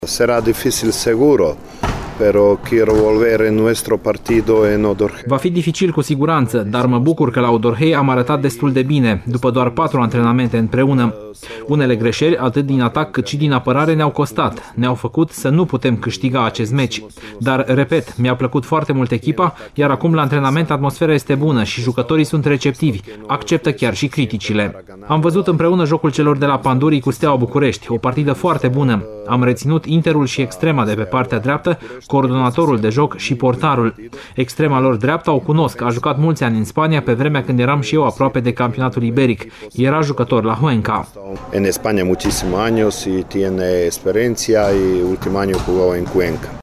Será difícil seguro, pero quiero volver en nuestro partido en Odorhei. Va fi dificil cu siguranță, dar mă bucur că la Odorhei am arătat destul de bine, după doar 4 antrenamente împreună. Unele greșeli, atât din atac cât și din apărare, ne-au costat. Ne-au făcut să nu putem câștiga acest meci. Dar, repet, mi-a plăcut foarte mult echipa, iar acum la antrenament atmosfera este bună și jucătorii sunt receptivi, acceptă chiar și criticile. Am văzut împreună jocul celor de la Pandurii cu Steaua București, o partidă foarte bună. Am reținut Interul și extrema de pe partea dreaptă, coordonatorul de joc și portarul. Extrema lor dreaptă o cunosc, a jucat mulți ani în Spania pe vremea când eram și eu aproape de campionatul iberic. Era jucător la Cuenca. En España muchísimos años y tiene experiencia y último año jugó en Cuenca.